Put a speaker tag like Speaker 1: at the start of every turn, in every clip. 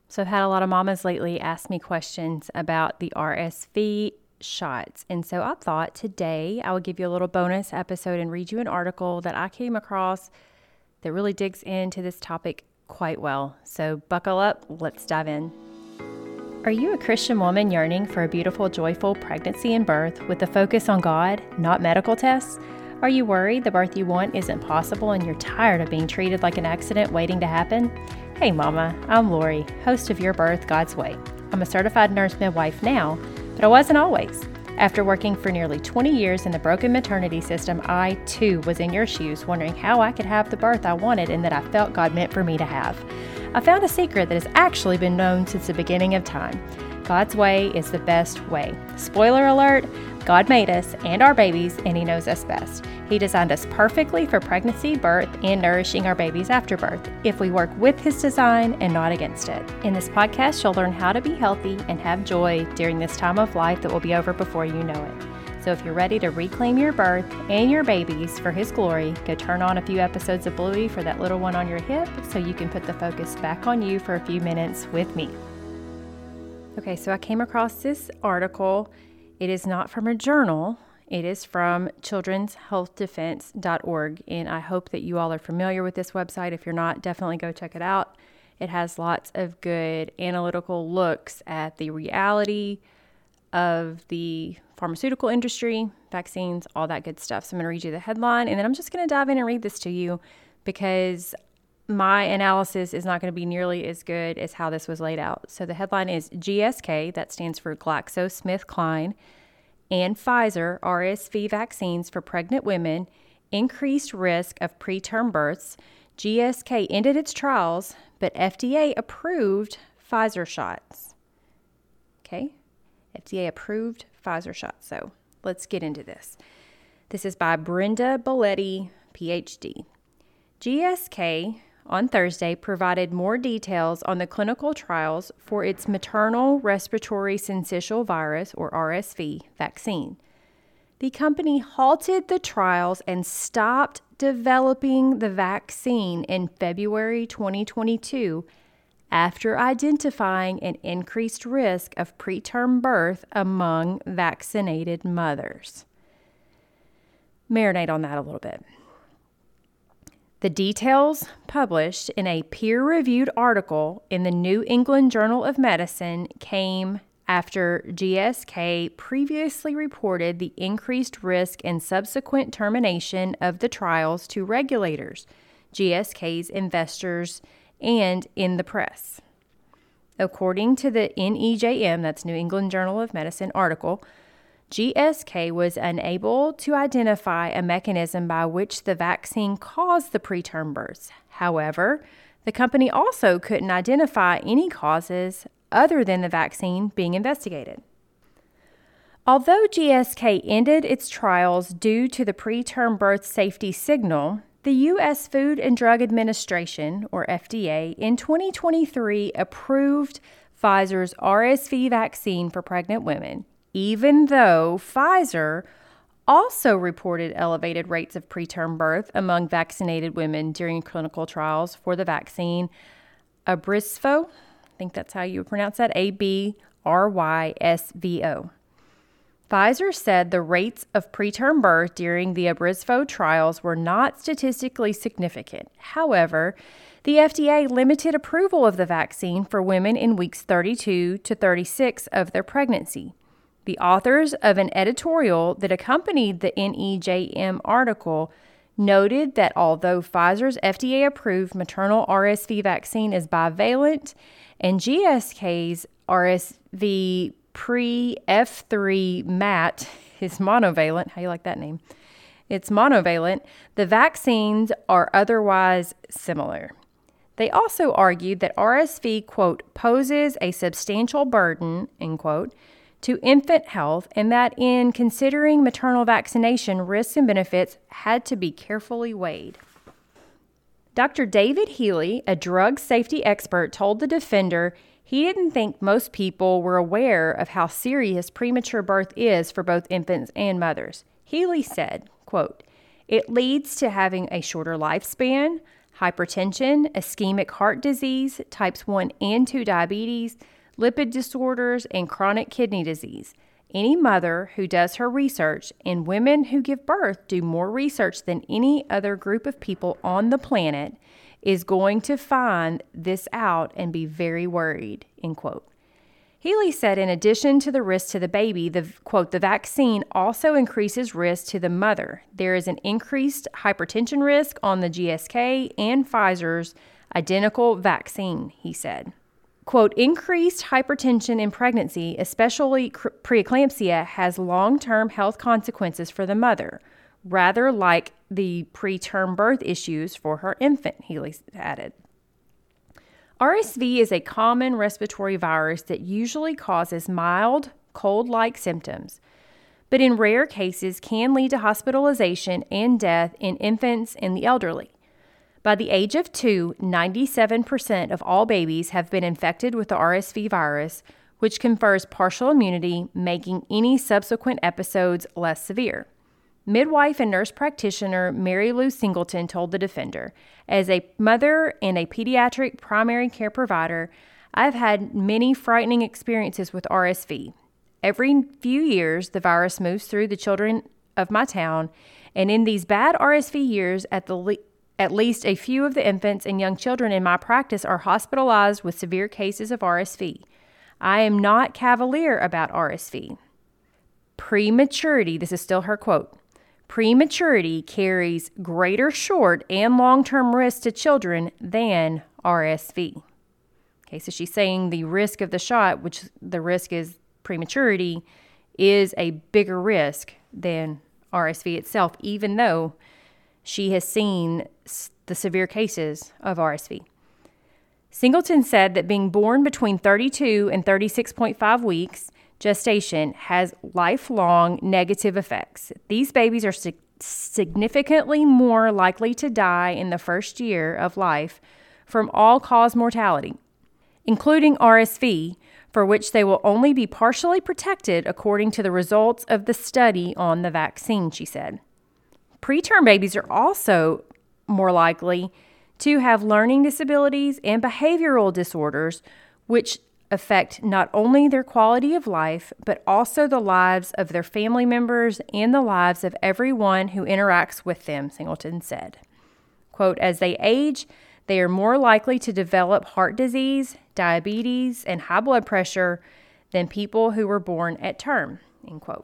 Speaker 1: So I've had a lot of mamas lately ask me questions about the RSV shots. And so I thought today I would give you a little bonus episode and read you an article that I came across that really digs into this topic quite well. So buckle up, let's dive in. Are you a Christian woman yearning for a beautiful, joyful pregnancy and birth with a focus on God, not medical tests? Are you worried the birth you want isn't possible and you're tired of being treated like an accident waiting to happen? Hey mama, I'm Lori, host of Your Birth God's Way. I'm a certified nurse midwife now, but I wasn't always. After working for nearly 20 years in the broken maternity system, I too was in your shoes wondering how I could have the birth I wanted and that I felt God meant for me to have. I found a secret that has actually been known since the beginning of time. God's way is the best way. Spoiler alert, God made us and our babies, and He knows us best. He designed us perfectly for pregnancy, birth, and nourishing our babies after birth, if we work with His design and not against it. In this podcast, you'll learn how to be healthy and have joy during this time of life that will be over before you know it. So if you're ready to reclaim your birth and your babies for His glory, go turn on a few episodes of Bluey for that little one on your hip so you can put the focus back on you for a few minutes with me. Okay, so I came across this article. It is not from a journal. It is from children'shealthdefense.org, and I hope that you all are familiar with this website. If you're not, definitely go check it out. It has lots of good analytical looks at the reality of the pharmaceutical industry, vaccines, all that good stuff. So I'm going to read you the headline, and then I'm just going to dive in and read this to you because my analysis is not going to be nearly as good as how this was laid out. So the headline is GSK, that stands for GlaxoSmithKline, and Pfizer RSV vaccines for pregnant women, increased risk of preterm births. GSK ended its trials, but FDA approved Pfizer shots. Okay, FDA approved Pfizer shots. So let's get into this. This is by Brenda Belletti, PhD. GSK on Thursday provided more details on the clinical trials for its maternal respiratory syncytial virus, or RSV, vaccine. The company halted the trials and stopped developing the vaccine in February 2022 after identifying an increased risk of preterm birth among vaccinated mothers. Marinate on that a little bit. The details published in a peer-reviewed article in the New England Journal of Medicine came after GSK previously reported the increased risk and subsequent termination of the trials to regulators, GSK's investors, and in the press. According to the NEJM, that's New England Journal of Medicine article, GSK was unable to identify a mechanism by which the vaccine caused the preterm births. However, the company also couldn't identify any causes other than the vaccine being investigated. Although GSK ended its trials due to the preterm birth safety signal, the U.S. Food and Drug Administration, or FDA, in 2023 approved Pfizer's RSV vaccine for pregnant women, even though Pfizer also reported elevated rates of preterm birth among vaccinated women during clinical trials for the vaccine Abrysvo. I think that's how you pronounce that, Abrysvo. Pfizer said the rates of preterm birth during the Abrysvo trials were not statistically significant. However, the FDA limited approval of the vaccine for women in weeks 32 to 36 of their pregnancy. The authors of an editorial that accompanied the NEJM article noted that although Pfizer's FDA-approved maternal RSV vaccine is bivalent and GSK's RSV pre-F3 MAT is monovalent, how you like that name? It's monovalent, the vaccines are otherwise similar. They also argued that RSV, quote, poses a substantial burden, end quote, to infant health, and that in considering maternal vaccination, risks and benefits had to be carefully weighed. Dr. David Healy, a drug safety expert, told the Defender he didn't think most people were aware of how serious premature birth is for both infants and mothers. Healy said, quote, "It leads to having a shorter lifespan, hypertension, ischemic heart disease, types 1 and 2 diabetes, lipid disorders, and chronic kidney disease. Any mother who does her research, and women who give birth do more research than any other group of people on the planet, is going to find this out and be very worried, end quote. Healy said in addition to the risk to the baby, the vaccine also increases risk to the mother. There is an increased hypertension risk on the GSK and Pfizer's identical vaccine, he said. Quote, increased hypertension in pregnancy, especially preeclampsia, has long-term health consequences for the mother, rather like the preterm birth issues for her infant, Healy added. RSV is a common respiratory virus that usually causes mild, cold-like symptoms, but in rare cases can lead to hospitalization and death in infants and the elderly. By the age of 2, 97% of all babies have been infected with the RSV virus, which confers partial immunity, making any subsequent episodes less severe. Midwife and nurse practitioner Mary Lou Singleton told the Defender, as a mother and a pediatric primary care provider, I've had many frightening experiences with RSV. Every few years, the virus moves through the children of my town, and in these bad RSV years, at least a few of the infants and young children in my practice are hospitalized with severe cases of RSV. I am not cavalier about RSV. Prematurity, this is still her quote, prematurity carries greater short and long-term risk to children than RSV. Okay, so she's saying the risk of the shot, which the risk is prematurity, is a bigger risk than RSV itself, even though she has seen the severe cases of RSV. Singleton said that being born between 32 and 36.5 weeks gestation has lifelong negative effects. These babies are significantly more likely to die in the first year of life from all-cause mortality, including RSV, for which they will only be partially protected according to the results of the study on the vaccine, she said. Preterm babies are also more likely to have learning disabilities and behavioral disorders, which affect not only their quality of life, but also the lives of their family members and the lives of everyone who interacts with them, Singleton said. Quote, as they age, they are more likely to develop heart disease, diabetes, and high blood pressure than people who were born at term, end quote.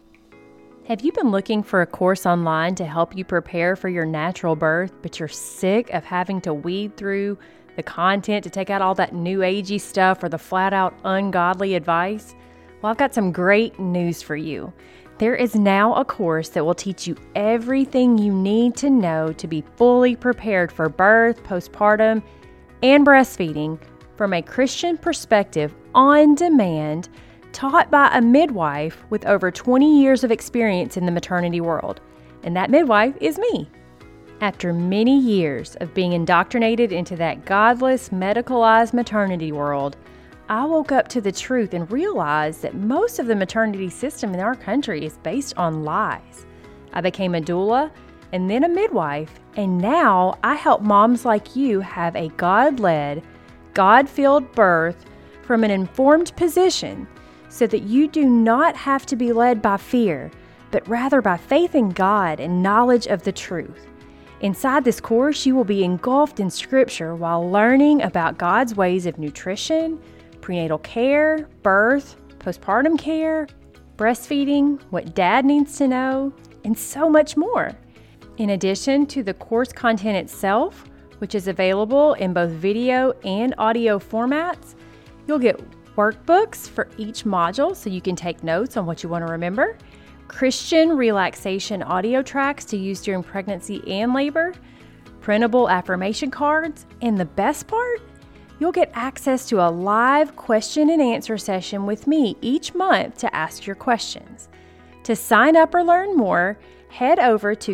Speaker 1: Have you been looking for a course online to help you prepare for your natural birth, but you're sick of having to weed through the content to take out all that new agey stuff or the flat out ungodly advice? Well, I've got some great news for you. There is now a course that will teach you everything you need to know to be fully prepared for birth, postpartum, and breastfeeding from a Christian perspective on demand, taught by a midwife with over 20 years of experience in the maternity world. And that midwife is me. After many years of being indoctrinated into that godless, medicalized maternity world, I woke up to the truth and realized that most of the maternity system in our country is based on lies. I became a doula and then a midwife, and now I help moms like you have a God-led, God-filled birth from an informed position so that you do not have to be led by fear, but rather by faith in God and knowledge of the truth. Inside this course, you will be engulfed in Scripture while learning about God's ways of nutrition, prenatal care, birth, postpartum care, breastfeeding, what dad needs to know, and so much more. In addition to the course content itself, which is available in both video and audio formats, you'll get workbooks for each module so you can take notes on what you want to remember, Christian relaxation audio tracks to use during pregnancy and labor, printable affirmation cards, and the best part, you'll get access to a live question and answer session with me each month to ask your questions. To sign up or learn more, head over to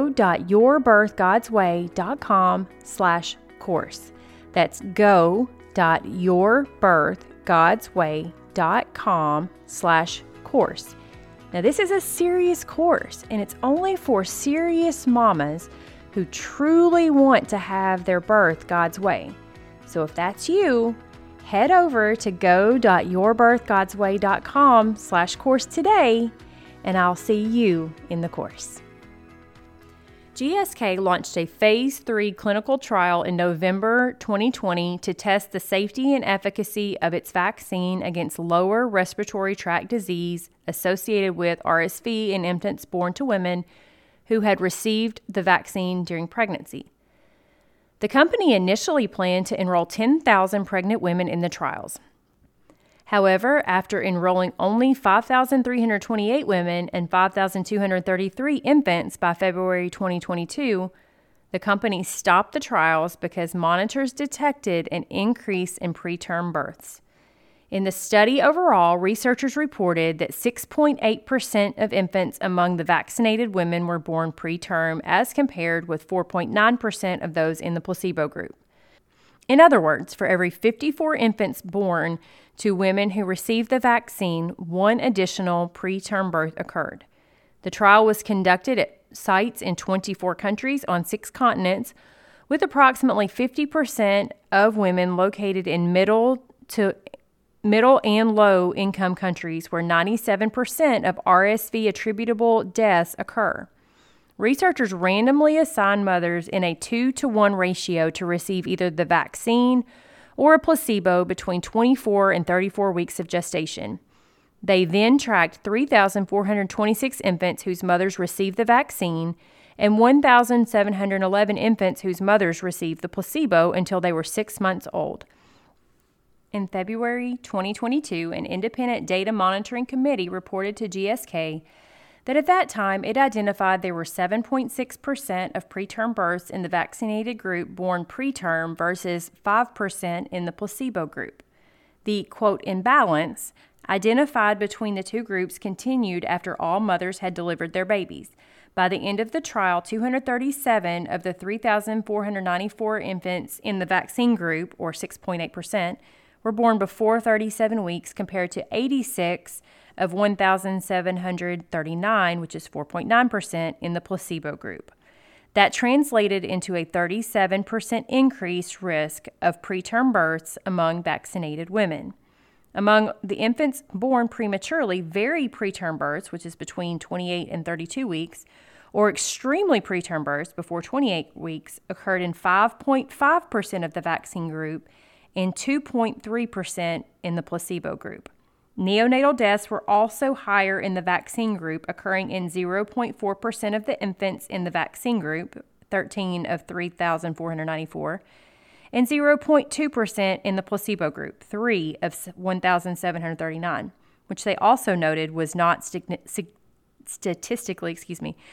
Speaker 1: go.yourbirthgodsway.com/course. That's go.yourbirthgodsway.com/course. Now, this is a serious course, and it's only for serious mamas who truly want to have their birth God's way. So if that's you, head over to go.yourbirthgodsway.com/course today, and I'll see you in the course. GSK launched a Phase 3 clinical trial in November 2020 to test the safety and efficacy of its vaccine against lower respiratory tract disease associated with RSV in infants born to women who had received the vaccine during pregnancy. The company initially planned to enroll 10,000 pregnant women in the trials. However, after enrolling only 5,328 women and 5,233 infants by February 2022, the company stopped the trials because monitors detected an increase in preterm births. In the study overall, researchers reported that 6.8% of infants among the vaccinated women were born preterm, as compared with 4.9% of those in the placebo group. In other words, for every 54 infants born to women who received the vaccine, one additional preterm birth occurred. The trial was conducted at sites in 24 countries on 6 continents, with approximately 50% of women located in middle and low income countries where 97% of RSV attributable deaths occur. Researchers randomly assigned mothers in a 2-to-1 ratio to receive either the vaccine or a placebo between 24 and 34 weeks of gestation. They then tracked 3,426 infants whose mothers received the vaccine and 1,711 infants whose mothers received the placebo until they were 6 months old. In February 2022, an independent data monitoring committee reported to GSK that at that time it identified there were 7.6% of preterm births in the vaccinated group born preterm versus 5% in the placebo group. The, quote, imbalance identified between the two groups continued after all mothers had delivered their babies. By the end of the trial, 237 of the 3,494 infants in the vaccine group, or 6.8%, were born before 37 weeks compared to 86 of 1,739, which is 4.9%, in the placebo group. That translated into a 37% increased risk of preterm births among vaccinated women. Among the infants born prematurely, very preterm births, which is between 28 and 32 weeks, or extremely preterm births before 28 weeks, occurred in 5.5% of the vaccine group and 2.3% in the placebo group. Neonatal deaths were also higher in the vaccine group, occurring in 0.4% of the infants in the vaccine group, 13 of 3,494, and 0.2% in the placebo group, 3 of 1,739, which they also noted was not statistically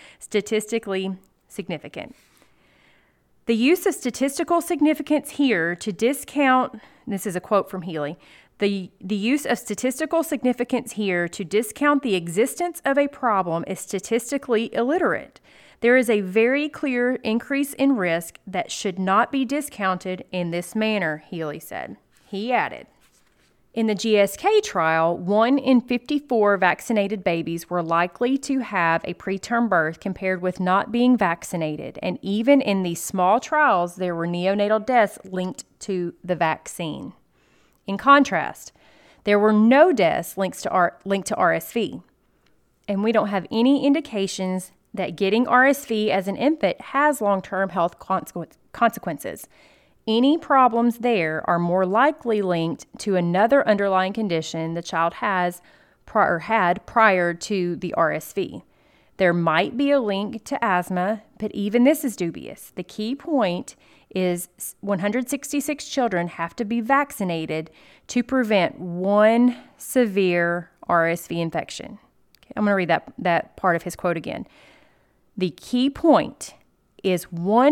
Speaker 1: significant. The use of statistical significance here to discount, this is a quote from Healy, the use of statistical significance here to discount the existence of a problem is statistically illiterate. There is a very clear increase in risk that should not be discounted in this manner, Healy said. He added, in the GSK trial, 1 in 54 vaccinated babies were likely to have a preterm birth compared with not being vaccinated, and even in these small trials, there were neonatal deaths linked to the vaccine. In contrast, there were no deaths linked to RSV, and we don't have any indications that getting RSV as an infant has long-term health consequences. Any problems there are more likely linked to another underlying condition the child had prior to the RSV. There might be a link to asthma, but even this is dubious. The key point is 166 children have to be vaccinated to prevent one severe RSV infection. Okay, I'm going to read that part of his quote again. The key point is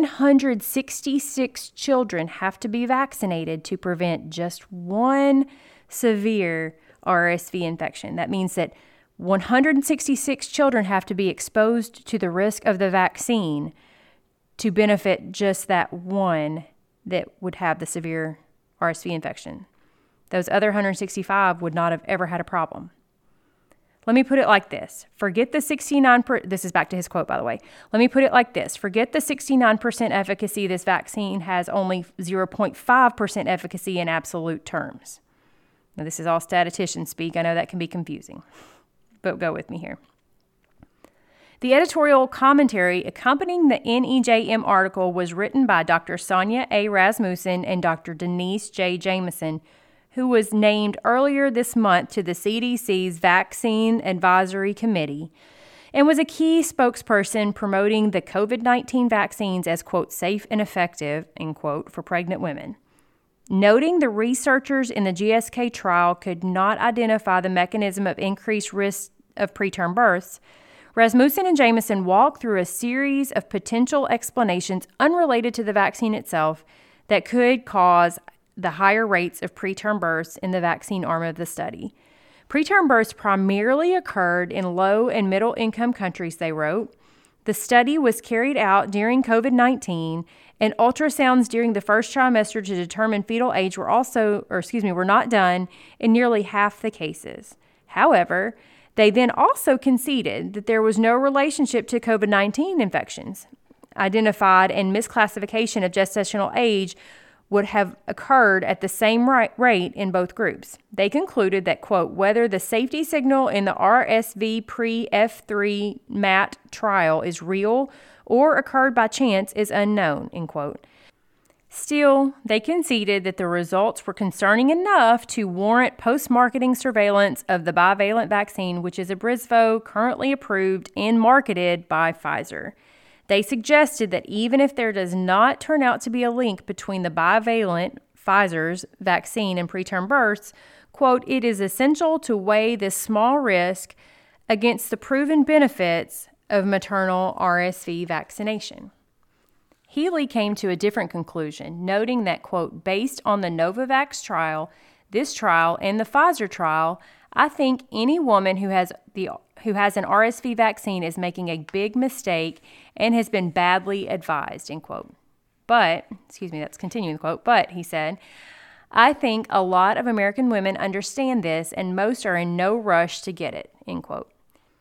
Speaker 1: 166 children have to be vaccinated to prevent just one severe RSV infection. That means that 166 children have to be exposed to the risk of the vaccine to benefit just that one that would have the severe RSV infection. Those other 165 would not have ever had a problem. Let me put it like this. Forget the 69%. This is back to his quote, by the way. Let me put it like this. Forget the 69% efficacy. This vaccine has only 0.5% efficacy in absolute terms. Now, this is all statistician speak. I know that can be confusing, but go with me here. The editorial commentary accompanying the NEJM article was written by Dr. Sonia A. Rasmussen and Dr. Denise J. Jameson, who was named earlier this month to the CDC's Vaccine Advisory Committee and was a key spokesperson promoting the COVID-19 vaccines as, quote, safe and effective, end quote, for pregnant women. Noting the researchers in the GSK trial could not identify the mechanism of increased risk of preterm births, Rasmussen and Jameson walked through a series of potential explanations unrelated to the vaccine itself that could cause the higher rates of preterm births in the vaccine arm of the study. Preterm births primarily occurred in low and middle income countries, they wrote. The study was carried out during COVID-19, and ultrasounds during the first trimester to determine fetal age were not done in nearly half the cases. However, they then also conceded that there was no relationship to COVID-19 infections identified, and misclassification of gestational age would have occurred at the same rate in both groups. They concluded that, quote, whether the safety signal in the RSV pre-F3 MAT trial is real or occurred by chance is unknown, end quote. Still, they conceded that the results were concerning enough to warrant post-marketing surveillance of the bivalent vaccine, which is Abrysvo, currently approved and marketed by Pfizer. They suggested that even if there does not turn out to be a link between the bivalent Pfizer's vaccine and preterm births, quote, it is essential to weigh this small risk against the proven benefits of maternal RSV vaccination. Healy came to a different conclusion, noting that, quote, based on the Novavax trial, this trial, and the Pfizer trial, I think any woman who has an RSV vaccine is making a big mistake and has been badly advised, end quote. That's continuing the quote, but, he said, I think a lot of American women understand this and most are in no rush to get it, end quote.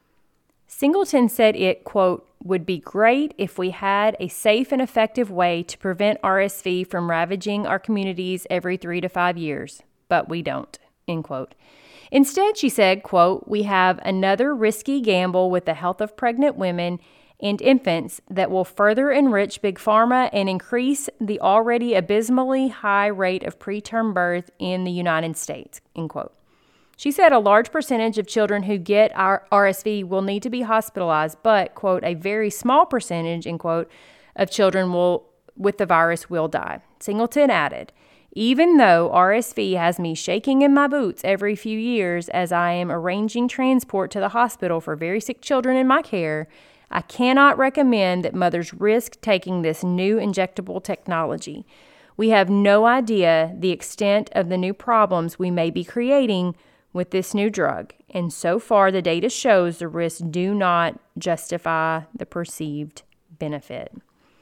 Speaker 1: Singleton said it, quote, would be great if we had a safe and effective way to prevent RSV from ravaging our communities every 3 to 5 years, but we don't, end quote. Instead, she said, quote, we have another risky gamble with the health of pregnant women and infants that will further enrich Big Pharma and increase the already abysmally high rate of preterm birth in the United States, end quote. She said a large percentage of children who get RSV will need to be hospitalized, but, quote, a very small percentage, end quote, of children with the virus will die. Singleton added, even though RSV has me shaking in my boots every few years as I am arranging transport to the hospital for very sick children in my care, I cannot recommend that mothers risk taking this new injectable technology. We have no idea the extent of the new problems we may be creating with this new drug, and so far the data shows the risks do not justify the perceived benefit.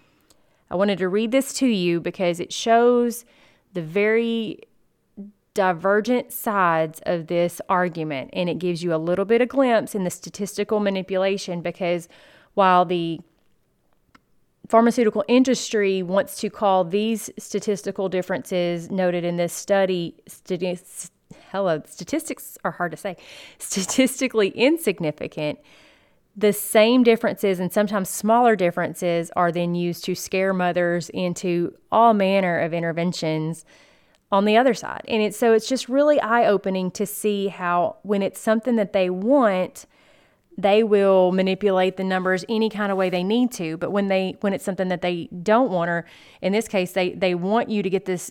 Speaker 1: I wanted to read this to you because it shows the very divergent sides of this argument, and it gives you a little bit of glimpse in the statistical manipulation, because while the pharmaceutical industry wants to call these statistical differences noted in this study statistics are hard to say, statistically insignificant, the same differences and sometimes smaller differences are then used to scare mothers into all manner of interventions on the other side. And it's just really eye-opening to see how when it's something that they want, they will manipulate the numbers any kind of way they need to. But when it's something that they don't want, or in this case, they want you to get this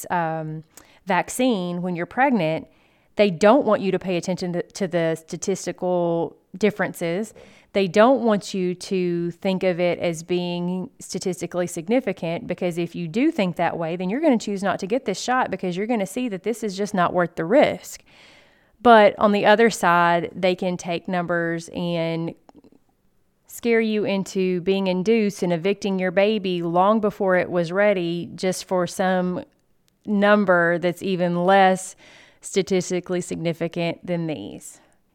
Speaker 1: vaccine when you're pregnant, they don't want you to pay attention to the statistical differences. They don't want you to think of it as being statistically significant, because if you do think that way, then you're going to choose not to get this shot because you're going to see that this is just not worth the risk. But on the other side, they can take numbers and scare you into being induced and evicting your baby long before it was ready, just for some number that's even less statistically significant than these.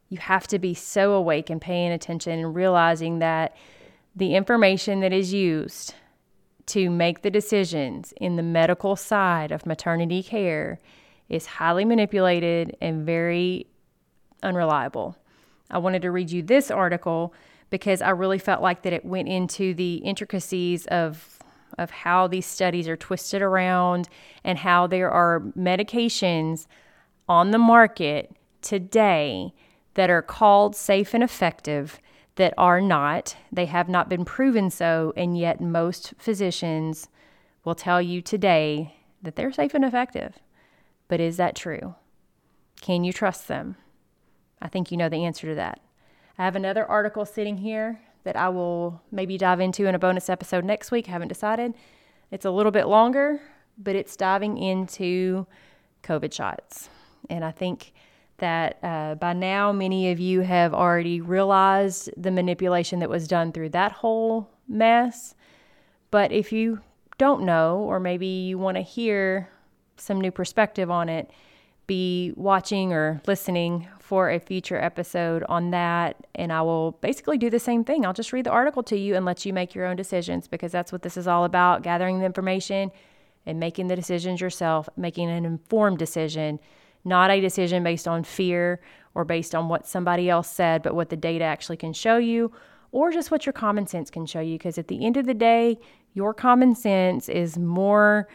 Speaker 1: You have to be so awake and paying attention and realizing that the information that is used to make the decisions in the medical side of maternity care is highly manipulated and very unreliable. I wanted to read you this article because I really felt like that it went into the intricacies of how these studies are twisted around and how there are medications on the market today that are called safe and effective that are not. They have not been proven so, and yet most physicians will tell you today that they're safe and effective. But is that true? Can you trust them? I think you know the answer to that. I have another article sitting here that I will maybe dive into in a bonus episode next week. I haven't decided. It's a little bit longer, but it's diving into COVID shots. And I think that by now many of you have already realized the manipulation that was done through that whole mess. But if you don't know, or maybe you want to hear some new perspective on it, be watching or listening for a future episode on that, and I will basically do the same thing. I'll just read the article to you and let you make your own decisions, because that's what this is all about, gathering the information and making the decisions yourself, making an informed decision, not a decision based on fear or based on what somebody else said, but what the data actually can show you, or just what your common sense can show you, because at the end of the day, your common sense is more,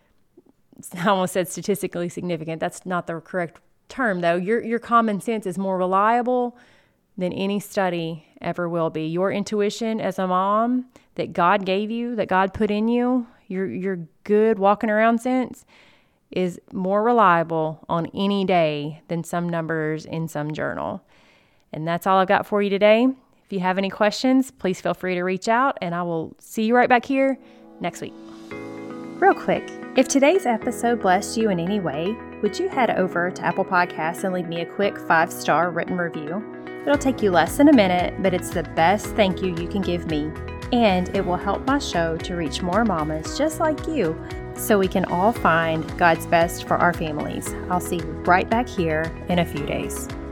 Speaker 1: I almost said statistically significant. That's not the correct term, though. Your common sense is more reliable than any study ever will be. Your intuition as a mom that God gave you, that God put in you, your good walking around sense is more reliable on any day than some numbers in some journal. And that's all I've got for you today. If you have any questions, please feel free to reach out, and I will see you right back here next week. Real quick, if today's episode blessed you in any way, would you head over to Apple Podcasts and leave me a quick 5-star written review? It'll take you less than a minute, but it's the best thank you you can give me. And it will help my show to reach more mamas just like you, so we can all find God's best for our families. I'll see you right back here in a few days.